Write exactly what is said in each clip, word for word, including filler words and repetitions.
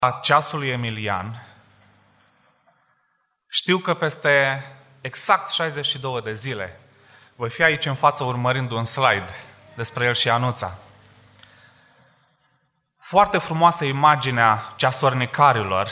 A ceasului Emilian, știu că peste exact șaizeci și două de zile voi fi aici în față urmărind un slide despre el și Anuța. Foarte frumoasă imaginea ceasornicarilor,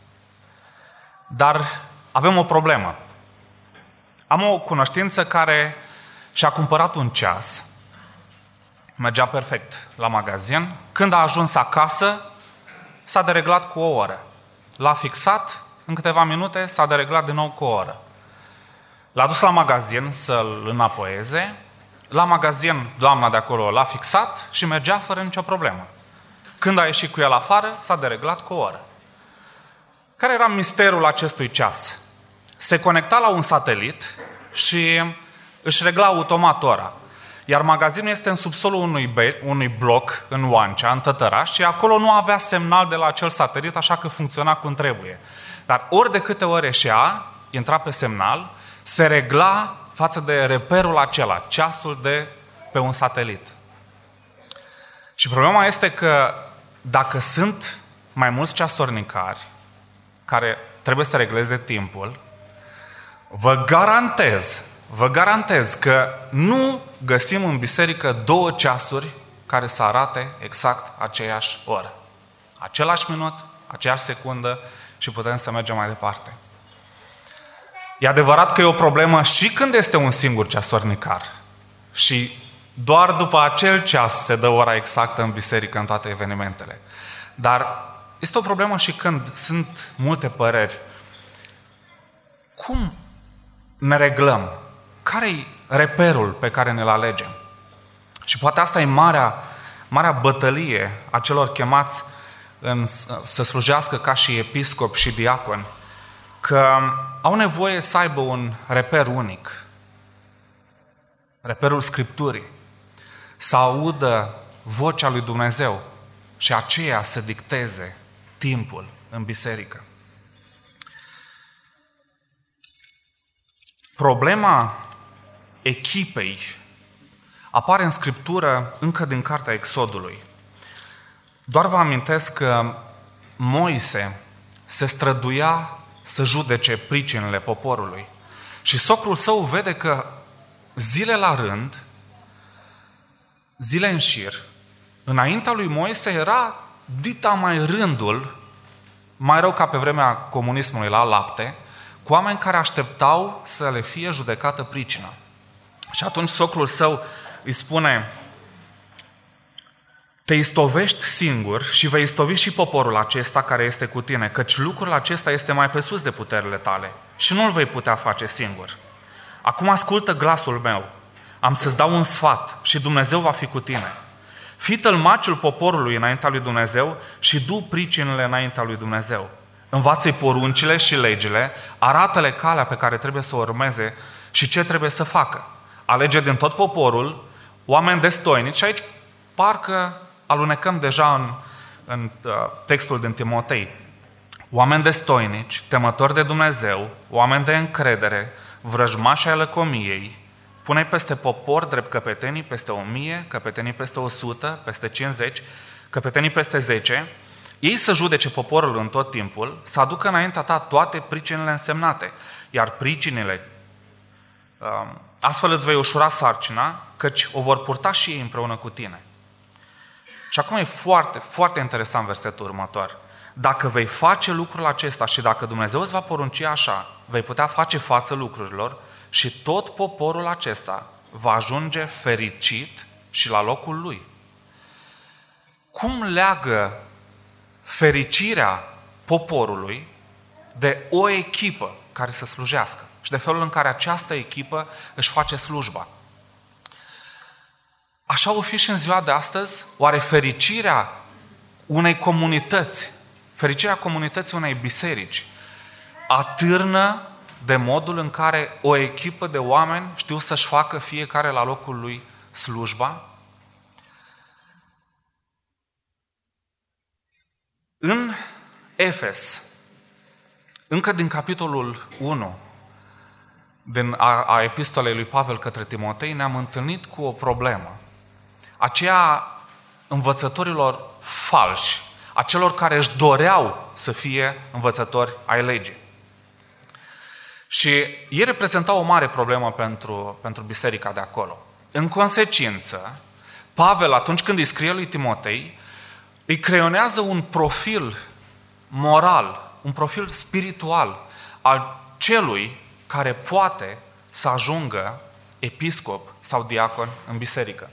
dar avem o problemă. Am o cunoștință care și-a cumpărat un ceas, mergea perfect la magazin, când a ajuns acasă, s-a dereglat cu o oră. L-a fixat, în câteva minute s-a dereglat din nou cu o oră. L-a dus la magazin să-l înapoieze, la magazin doamna de acolo l-a fixat și mergea fără nicio problemă. Când a ieșit cu el afară, s-a dereglat cu o oră. Care era misterul acestui ceas? Se conecta la un satelit și își regla automat ora. Iar magazinul este în subsolul unui, be- unui bloc în Oancea, în Tătăraș, și acolo nu avea semnal de la acel satelit, așa că funcționa cum trebuie. Dar ori de câte ori ieșea, intra pe semnal, se regla față de reperul acela, ceasul de pe un satelit. Și problema este că dacă sunt mai mulți ceasornicari care trebuie să regleze timpul, vă garantez, vă garantez că nu găsim în biserică două ceasuri care să arate exact aceeași oră. Același minut, aceeași secundă și putem să mergem mai departe. E adevărat că e o problemă și când este un singur ceasornicar și doar după acel ceas se dă ora exactă în biserică în toate evenimentele. Dar este o problemă și când sunt multe păreri. Cum ne reglăm? Care-i reperul pe care ne-l alegem? Și poate asta e marea, marea bătălie a celor chemați în, să slujească ca și episcop și diaconi, că au nevoie să aibă un reper unic, reperul Scripturii, să audă vocea lui Dumnezeu și aceea să dicteze timpul în biserică. Problema echipei apare în Scriptură încă din cartea Exodului. Doar vă amintesc că Moise se străduia să judece pricinile poporului. Și socrul său vede că zile la rând, zile în șir, înaintea lui Moise era dita mai rândul, mai rău ca pe vremea comunismului la lapte, cu oameni care așteptau să le fie judecată pricina. Și atunci socrul său îi spune: te istovești singur și vei istovi și poporul acesta care este cu tine, căci lucrul acesta este mai pe sus de puterile tale și nu-l vei putea face singur. Acum ascultă glasul meu, am să-ți dau un sfat și Dumnezeu va fi cu tine. Fii tălmaciul poporului înaintea lui Dumnezeu și du pricinile înaintea lui Dumnezeu. Învață-i poruncile și legile, arată-le calea pe care trebuie să o urmeze și ce trebuie să facă. Alege din tot poporul oameni destoinici. Și aici parcă alunecăm deja în, în uh, textul din Timotei. Oameni destoinici, temători de Dumnezeu, oameni de încredere, vrăjmași ai lăcomiei, pune-i peste popor drept căpetenii peste o mie, căpetenii peste o sută, peste cincizeci, căpetenii peste zece, ei să judece poporul în tot timpul, să aducă înaintea ta toate pricinile însemnate, iar pricinile, astfel îți vei ușura sarcina, căci o vor purta și ei împreună cu tine. Și acum e foarte, foarte interesant versetul următor. Dacă vei face lucrul acesta și dacă Dumnezeu îți va porunci așa, vei putea face față lucrurilor și tot poporul acesta va ajunge fericit și la locul lui. Cum leagă fericirea poporului de o echipă care să slujească și de felul în care această echipă își face slujba? Așa o fi și în ziua de astăzi? Oare fericirea unei comunități, fericirea comunității unei biserici, atârnă de modul în care o echipă de oameni știu să-și facă fiecare la locul lui slujba? În Efes, încă din capitolul unu din a, a epistolei lui Pavel către Timotei, ne-am întâlnit cu o problemă. Aceea învățătorilor falși, a celor care își doreau să fie învățători ai legii. Și ei reprezentau o mare problemă pentru, pentru biserica de acolo. În consecință, Pavel, atunci când îi scrie lui Timotei, îi creionează un profil moral, un profil spiritual al celui care poate să ajungă episcop sau diacon în biserică.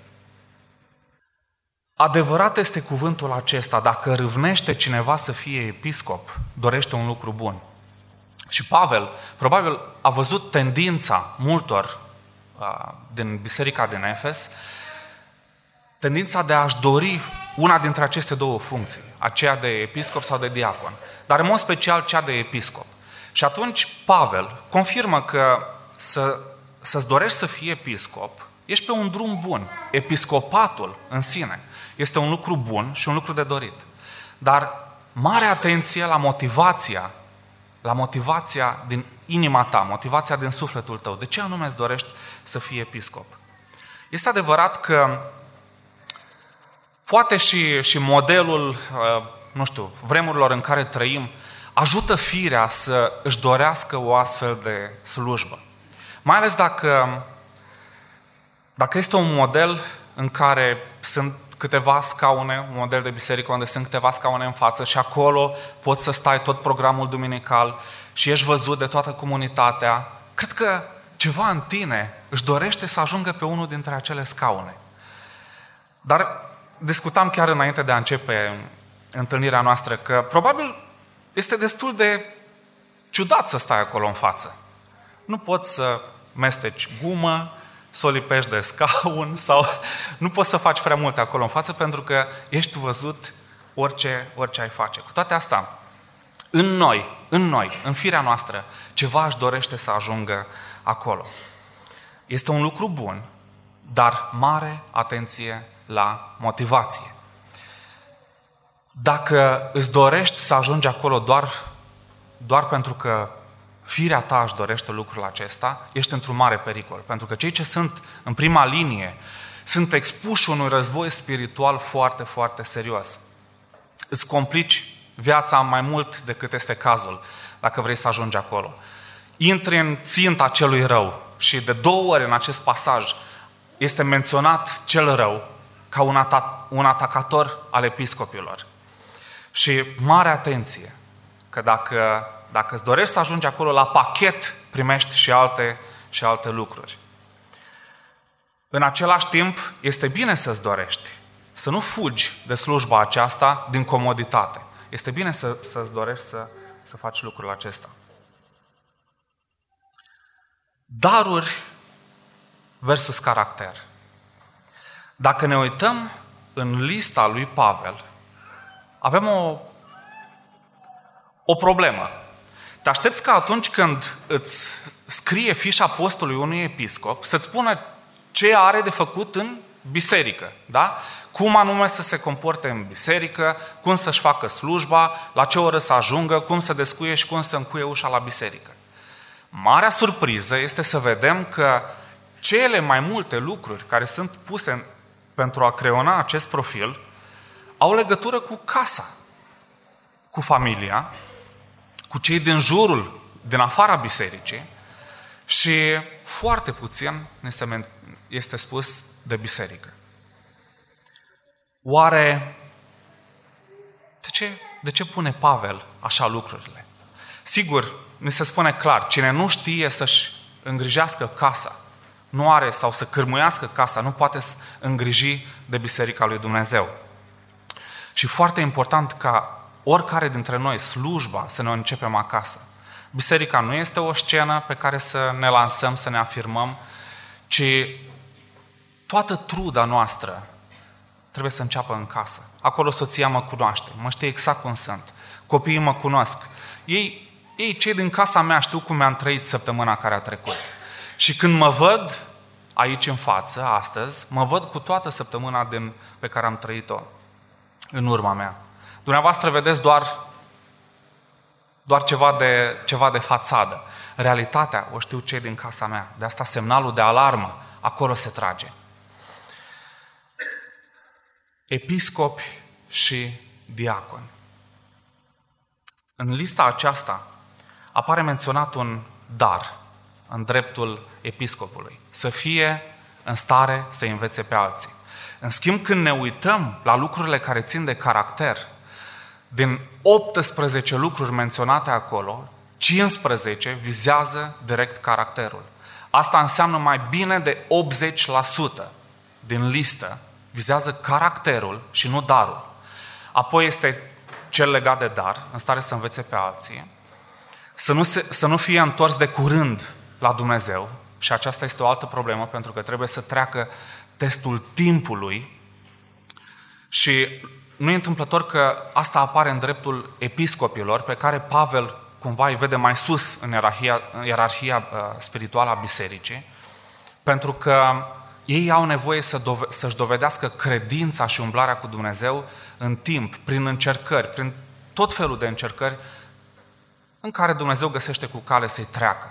Adevărat este cuvântul acesta, dacă râvnește cineva să fie episcop, dorește un lucru bun. Și Pavel, probabil, a văzut tendința multor uh, din biserica din Efes, tendința de a-și dori una dintre aceste două funcții, aceea de episcop sau de diacon, dar în mod special cea de episcop. Și atunci Pavel confirmă că să, să-ți dorești să fii episcop, ești pe un drum bun. Episcopatul în sine este un lucru bun și un lucru de dorit. Dar mare atenție la motivația, la motivația din inima ta, motivația din sufletul tău. De ce anume îți dorești să fii episcop? Este adevărat că poate și, și modelul, nu știu, vremurilor în care trăim, ajută firea să își dorească o astfel de slujbă. Mai ales dacă, dacă este un model în care sunt câteva scaune, un model de biserică unde sunt câteva scaune în față și acolo poți să stai tot programul duminical și ești văzut de toată comunitatea, cred că ceva în tine își dorește să ajungă pe unul dintre acele scaune. Dar discutam chiar înainte de a începe întâlnirea noastră că probabil este destul de ciudat să stai acolo în față. Nu poți să mesteci gumă, să o lipești de scaun sau nu poți să faci prea multe acolo în față pentru că ești văzut orice, orice ai face. Cu toate astea, în noi, în noi, în firea noastră, ceva își dorește să ajungă acolo. Este un lucru bun, dar mare atenție la motivație. Dacă îți dorești să ajungi acolo doar, doar pentru că firea ta își dorește lucrul acesta, ești într-un mare pericol. Pentru că cei ce sunt în prima linie sunt expuși unui război spiritual foarte, foarte serios. Îți complici viața mai mult decât este cazul dacă vrei să ajungi acolo. Intri în ținta celui rău și de două ori în acest pasaj este menționat cel rău ca un, ata- un atacator al episcopilor. Și mare atenție că dacă, dacă îți dorești să ajungi acolo, la pachet primești și alte, și alte lucruri. În același timp, este bine să-ți dorești, să nu fugi de slujba aceasta din comoditate. Este bine să, să-ți dorești să, să faci lucrul acesta. Daruri versus caracter. Dacă ne uităm în lista lui Pavel, avem o, o problemă. Te aștepți ca atunci când îți scrie fișa postului unui episcop să-ți spună ce are de făcut în biserică, da? Cum anume să se comporte în biserică, cum să-și facă slujba, la ce oră să ajungă, cum să descuie și cum să încuie ușa la biserică. Marea surpriză este să vedem că cele mai multe lucruri care sunt puse pentru a creona acest profil au legătură cu casa, cu familia, cu cei din jurul, din afara bisericii și foarte puțin este spus de biserică. Oare de ce, de ce pune Pavel așa lucrurile? Sigur, ni se spune clar, cine nu știe să-și îngrijească casa, nu are sau să cârmuiască casa, nu poate să îngriji de biserica lui Dumnezeu. Și foarte important ca oricare dintre noi, slujba, să ne o începem acasă. Biserica nu este o scenă pe care să ne lansăm, să ne afirmăm, ci toată truda noastră trebuie să înceapă în casă. Acolo soția mă cunoaște, mă știe exact cum sunt. Copiii mă cunosc. Ei, ei, cei din casa mea, știu cum mi-am trăit săptămâna care a trecut. Și când mă văd aici în față, astăzi, mă văd cu toată săptămâna din, pe care am trăit-o în urma mea. Dumneavoastră vedeți doar, doar ceva, de, ceva de fațadă. Realitatea o știu cei din casa mea. De asta semnalul de alarmă, acolo se trage. Episcopi și diaconi. În lista aceasta apare menționat un dar în dreptul episcopului, să fie în stare să învețe pe alții. În schimb, când ne uităm la lucrurile care țin de caracter, din optsprezece lucruri menționate acolo, cincisprezece vizează direct caracterul. Asta înseamnă mai bine de optzeci la sută din listă vizează caracterul și nu darul. Apoi este cel legat de dar, în stare să învețe pe alții, să nu, se, să nu fie întors de curând la Dumnezeu, și aceasta este o altă problemă, pentru că trebuie să treacă testul timpului, și nu e întâmplător că asta apare în dreptul episcopilor, pe care Pavel cumva îi vede mai sus în ierarhia, în ierarhia spirituală a bisericii, pentru că ei au nevoie să dove- să-și dovedească credința și umblarea cu Dumnezeu în timp, prin încercări, prin tot felul de încercări în care Dumnezeu găsește cu cale să-i treacă.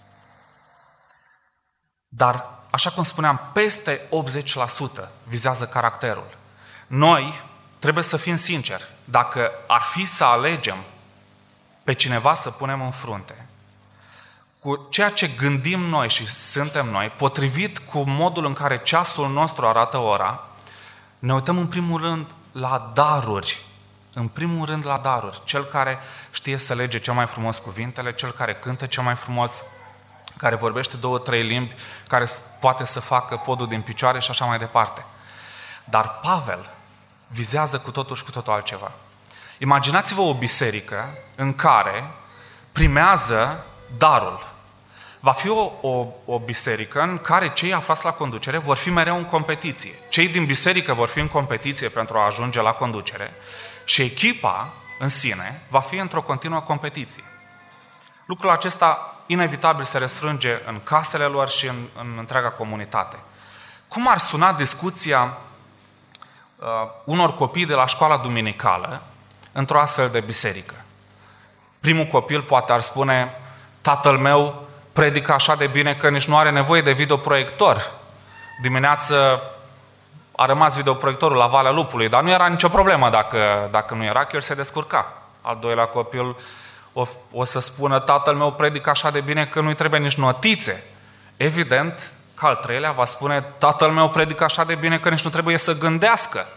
Dar, așa cum spuneam, peste optzeci la sută vizează caracterul. Noi trebuie să fim sinceri. Dacă ar fi să alegem pe cineva să punem în frunte, cu ceea ce gândim noi și suntem noi, potrivit cu modul în care ceasul nostru arată ora, ne uităm în primul rând la daruri. În primul rând la daruri. Cel care știe să lege cel mai frumos cuvintele, cel care cântă cel mai frumos, care vorbește două, trei limbi, care poate să facă podul din picioare și așa mai departe. Dar Pavel vizează cu totul și cu totul altceva. Imaginați-vă o biserică în care primează darul. Va fi o, o, o biserică în care cei aflați la conducere vor fi mereu în competiție. Cei din biserică vor fi în competiție pentru a ajunge la conducere și echipa în sine va fi într-o continuă competiție. Lucrul acesta inevitabil se răsfrânge în casele lor și în, în întreaga comunitate. Cum ar suna discuția uh, unor copii de la școala duminicală într-o astfel de biserică? Primul copil poate ar spune: tatăl meu predică așa de bine că nici nu are nevoie de videoproiector. Dimineață a rămas videoproiectorul la Valea Lupului, dar nu era nicio problemă dacă, dacă nu era, că el se descurca. Al doilea copil o, o să spună: tatăl meu predică așa de bine că nu-i trebuie nici notițe. Evident că al treilea va spune: tatăl meu predică așa de bine că nici nu trebuie să gândească.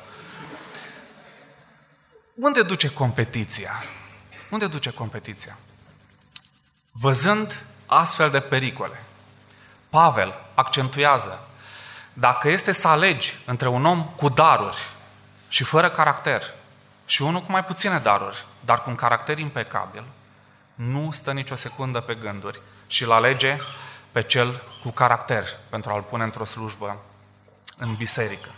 Unde duce competiția? Unde duce competiția? Văzând astfel de pericole, Pavel accentuează: dacă este să alegi între un om cu daruri și fără caracter și unul cu mai puține daruri, dar cu un caracter impecabil, nu stă nicio secundă pe gânduri și îl alege pe cel cu caracter pentru a-l pune într-o slujbă în biserică.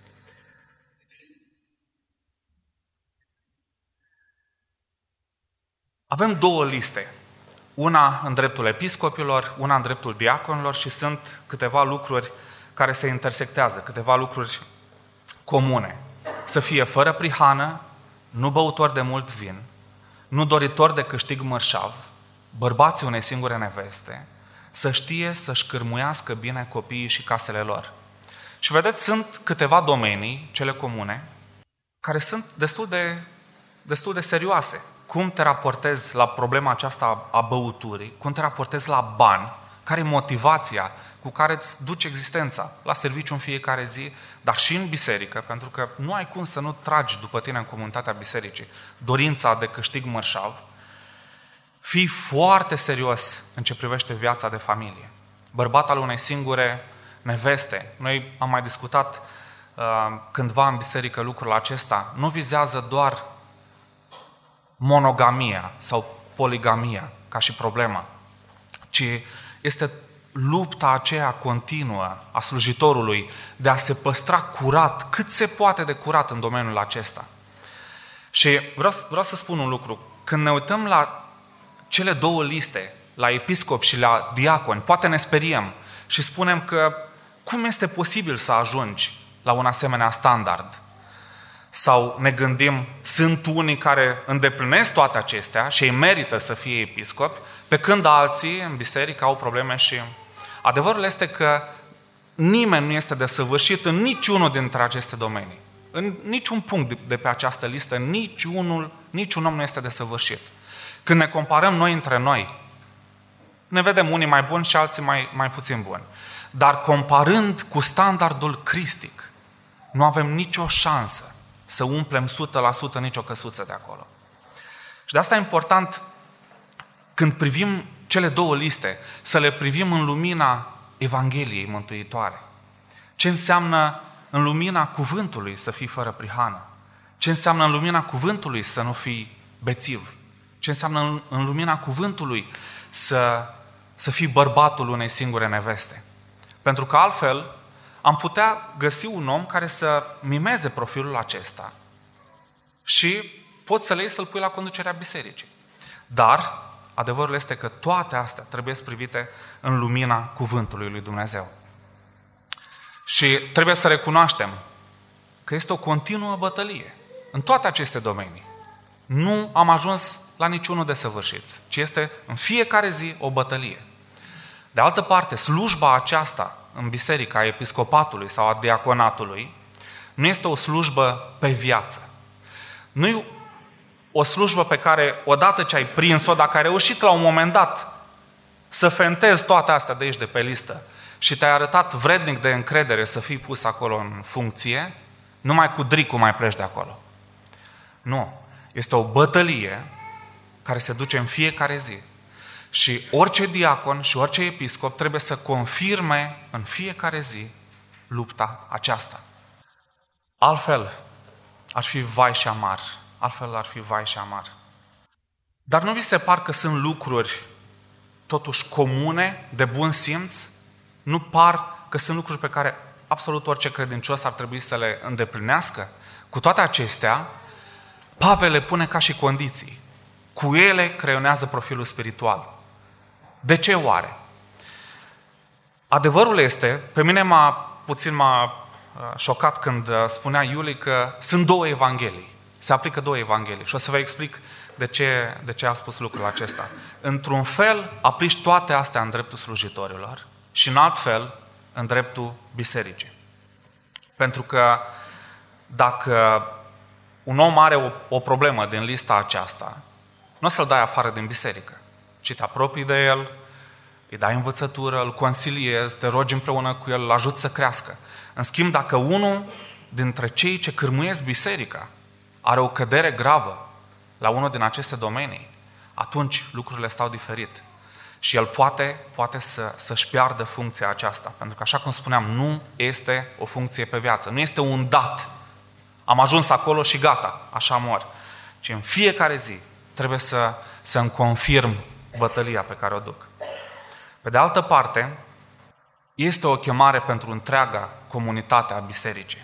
Avem două liste. Una în dreptul episcopilor, una în dreptul diaconilor, și sunt câteva lucruri care se intersectează, câteva lucruri comune. Să fie fără prihană, nu băutor de mult vin, nu doritor de câștig mărșav, bărbații unei singure neveste, să știe să-și cârmuiască bine copiii și casele lor. Și vedeți, sunt câteva domenii, cele comune, care sunt destul de, destul de serioase. Cum te raportezi la problema aceasta a băuturii, cum te raportezi la bani, care e motivația cu care îți duci existența la serviciu în fiecare zi, dar și în biserică, pentru că nu ai cum să nu tragi după tine în comunitatea bisericii dorința de câștig mărșav. Fii foarte serios în ce privește viața de familie. Bărbat al unei singure neveste. Noi am mai discutat uh, cândva în biserică lucrul acesta. Nu vizează doar monogamia sau poligamia ca și problema, ci este lupta aceea continuă a slujitorului de a se păstra curat, cât se poate de curat în domeniul acesta. Și vreau, vreau să spun un lucru. Când ne uităm la cele două liste, la episcop și la diaconi, poate ne speriem și spunem că cum este posibil să ajungi la un asemenea standard? Sau ne gândim, sunt unii care îndeplinesc toate acestea și ei merită să fie episcopi, pe când alții în biserică au probleme. Și adevărul este că nimeni nu este desăvârșit în niciunul dintre aceste domenii. În niciun punct de pe această listă, niciunul, niciun om nu este desăvârșit. Când ne comparăm noi între noi, ne vedem unii mai buni și alții mai, mai puțin buni. Dar comparând cu standardul cristic, nu avem nicio șansă să umplem o sută la sută nicio căsuță de acolo. Și de asta e important, când privim cele două liste, să le privim în lumina Evangheliei mântuitoare. Ce înseamnă în lumina cuvântului să fii fără prihană? Ce înseamnă în lumina cuvântului să nu fii bețiv? Ce înseamnă în, în lumina cuvântului să, să fii bărbatul unei singure neveste? Pentru că altfel am putea găsi un om care să mimeze profilul acesta și poți să le iei să-l pui la conducerea bisericii. Dar adevărul este că toate astea trebuie să privite în lumina cuvântului lui Dumnezeu. Și trebuie să recunoaștem că este o continuă bătălie în toate aceste domenii. Nu am ajuns la niciunul desăvârșit, ci este în fiecare zi o bătălie. De altă parte, slujba aceasta în biserica episcopatului sau a diaconatului nu este o slujbă pe viață. Nu e o slujbă pe care, odată ce ai prins-o, dacă ai reușit la un moment dat să fentezi toate astea de aici, de pe listă, și te-ai arătat vrednic de încredere să fii pus acolo în funcție, numai cu dricul mai pleci de acolo. Nu. Este o bătălie care se duce în fiecare zi. Și orice diacon și orice episcop trebuie să confirme în fiecare zi lupta aceasta. Altfel ar fi vai și amar. Altfel ar fi vai și amar. Dar nu vi se par că sunt lucruri totuși comune, de bun simț? Nu par că sunt lucruri pe care absolut orice credincios ar trebui să le îndeplinească? Cu toate acestea, Pavel le pune ca și condiții. Cu ele creionează profilul spiritual. De ce oare? Adevărul este, pe mine m-a, puțin m-a șocat când spunea Iulie că sunt două evanghelii. Se aplică două evanghelii. Și o să vă explic de ce, de ce a spus lucrul acesta. Într-un fel, aplici toate astea în dreptul slujitorilor și în alt fel, în dreptul bisericii. Pentru că dacă un om are o, o problemă din lista aceasta, nu o să-l dai afară din biserică, ci te apropii de el, îi dai învățătură, îl consiliezi, te rogi împreună cu el, îl ajuți să crească. În schimb, dacă unul dintre cei ce cârmuiesc biserica are o cădere gravă la unul din aceste domenii, atunci lucrurile stau diferit. Și el poate, poate să, să-și piardă funcția aceasta. Pentru că, așa cum spuneam, nu este o funcție pe viață. Nu este un dat. Am ajuns acolo și gata, așa mor. Ci în fiecare zi trebuie să, să-mi confirm bătălia pe care o duc. Pe de altă parte, este o chemare pentru întreaga comunitate a bisericii.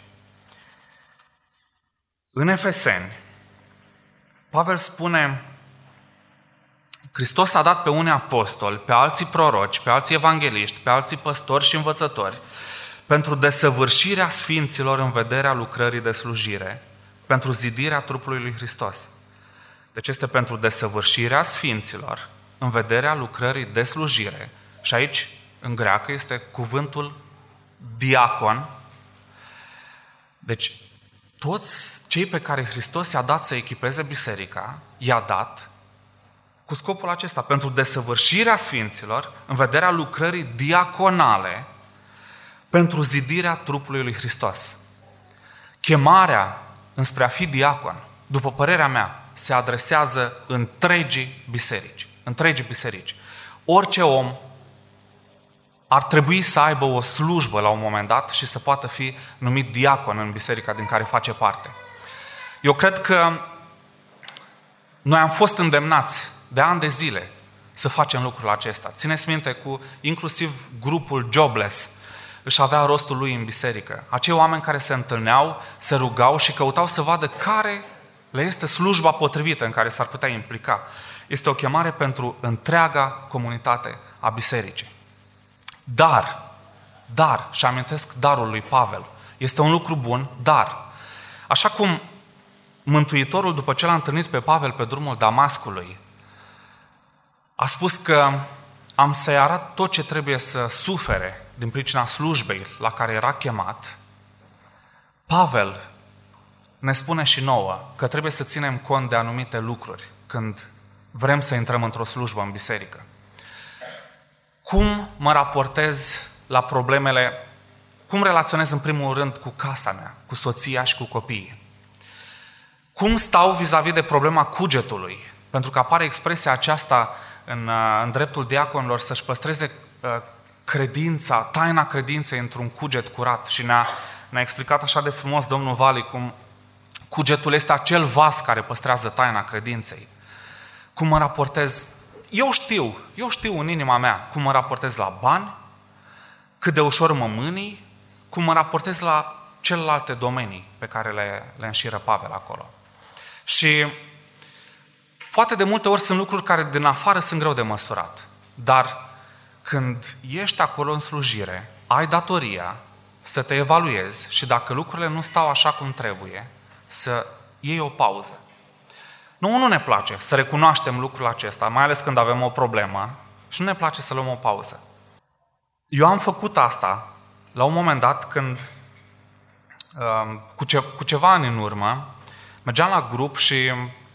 În Efeseni, Pavel spune: Hristos a dat pe unii apostoli, pe alții proroci, pe alții evangeliști, pe alții păstori și învățători, pentru desăvârșirea sfinților în vederea lucrării de slujire, pentru zidirea trupului lui Hristos. Deci este pentru desăvârșirea sfinților în vederea lucrării de slujire. Și aici, în greacă, este cuvântul diacon. Deci, toți cei pe care Hristos i-a dat să echipeze biserica, i-a dat cu scopul acesta, pentru desăvârșirea sfinților, în vederea lucrării diaconale, pentru zidirea trupului lui Hristos. Chemarea înspre a fi diacon, după părerea mea, se adresează întregii biserici. Întregii biserici. Orice om ar trebui să aibă o slujbă la un moment dat și să poată fi numit diacon în biserica din care face parte. Eu cred că noi am fost îndemnați de ani de zile să facem lucrul acesta. Țineți minte, cu inclusiv grupul Jobless își avea rostul lui în biserică. Acei oameni care se întâlneau, se rugau și căutau să vadă care le este slujba potrivită în care s-ar putea implica. Este o chemare pentru întreaga comunitate a bisericii. Dar, dar, și amintesc darul lui Pavel, este un lucru bun, dar, așa cum Mântuitorul, după ce l-a întâlnit pe Pavel pe drumul Damascului, a spus că am să-i arăt tot ce trebuie să sufere din pricina slujbei la care era chemat, Pavel ne spune și nouă că trebuie să ținem cont de anumite lucruri când vrem să intrăm într-o slujbă în biserică. Cum mă raportez la problemele, cum relaționez în primul rând cu casa mea, cu soția și cu copiii? Cum stau vis-a-vis de problema cugetului? Pentru că apare expresia aceasta în, în dreptul diaconilor să-și păstreze credința, taina credinței într-un cuget curat. Și ne-a, ne-a explicat așa de frumos domnul Vali cum cugetul este acel vas care păstrează taina credinței. Cum mă raportez? Eu știu, eu știu în inima mea cum mă raportez la bani, cât de ușor mă mânii, cum mă raportez la celelalte domenii pe care le, le înșiră Pavel acolo. Și poate de multe ori sunt lucruri care din afară sunt greu de măsurat, dar când ești acolo în slujire, ai datoria să te evaluezi și dacă lucrurile nu stau așa cum trebuie, să iei o pauză. Nu, nu ne place să recunoaștem lucrul acesta, mai ales când avem o problemă și nu ne place să luăm o pauză. Eu am făcut asta la un moment dat când, cu, ce, cu ceva ani în urmă, mergeam la grup și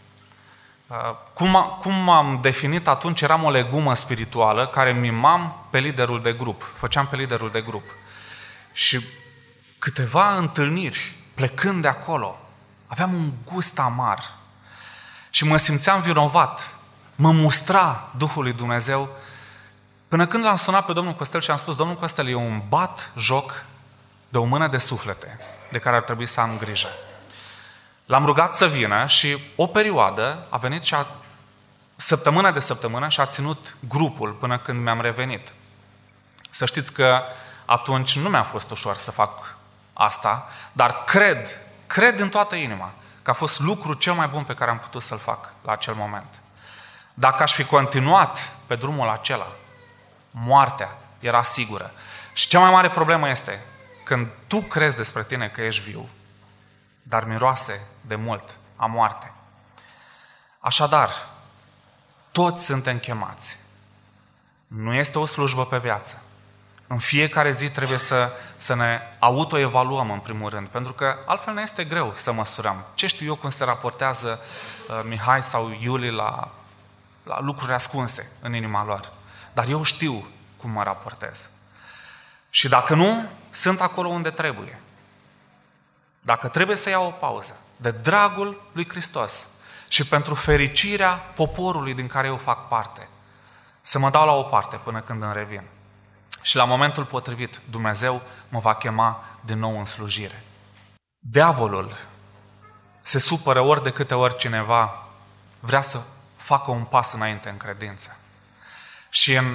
cum, cum am definit atunci, eram o legumă spirituală care mimam pe liderul de grup, făceam pe liderul de grup. Și câteva întâlniri, plecând de acolo, aveam un gust amar și mă simțeam vinovat, mă mustra Duhul lui Dumnezeu, până când l-am sunat pe domnul Costel și am spus: domnul Costel, eu îmi bat joc de o mână de suflete de care ar trebui să am grijă. L-am rugat să vină și o perioadă a venit și a, săptămână de săptămână și a ținut grupul până când mi-am revenit. Să știți că atunci nu mi-a fost ușor să fac asta, dar cred, cred din toată inima că a fost lucrul cel mai bun pe care am putut să-l fac la acel moment. Dacă aș fi continuat pe drumul acela, moartea era sigură. Și cea mai mare problemă este când tu crezi despre tine că ești viu, dar miroase de mult a moarte. Așadar, toți suntem chemați. Nu este o slujbă pe viață. În fiecare zi trebuie să, să ne autoevaluăm în primul rând, pentru că altfel ne este greu să măsurăm. Ce știu eu cum se raportează uh, Mihai sau Iuli la, la lucruri ascunse în inima lor. Dar eu știu cum mă raportez. Și dacă nu, sunt acolo unde trebuie. Dacă trebuie să iau o pauză, de dragul lui Hristos și pentru fericirea poporului din care eu fac parte, să mă dau la o parte până când îmi revin. Și la momentul potrivit, Dumnezeu mă va chema din nou în slujire. Diavolul se supără ori de câte ori cineva vrea să facă un pas înainte în credință. Și în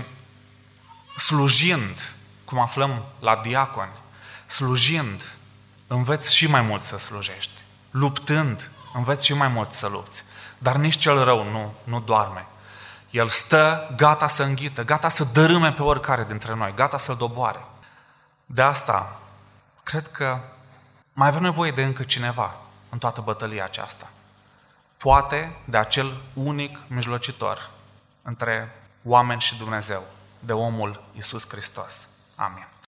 slujind, cum aflăm la diaconi, slujind, înveți și mai mult să slujești. Luptând, înveți și mai mult să lupți. Dar nici cel rău nu, nu doarme. El stă gata să înghită, gata să dărâme pe oricare dintre noi, gata să-l doboare. De asta, cred că mai avem nevoie de încă cineva în toată bătălia aceasta. Poate de acel unic mijlocitor între oameni și Dumnezeu, de omul Iisus Hristos. Amin.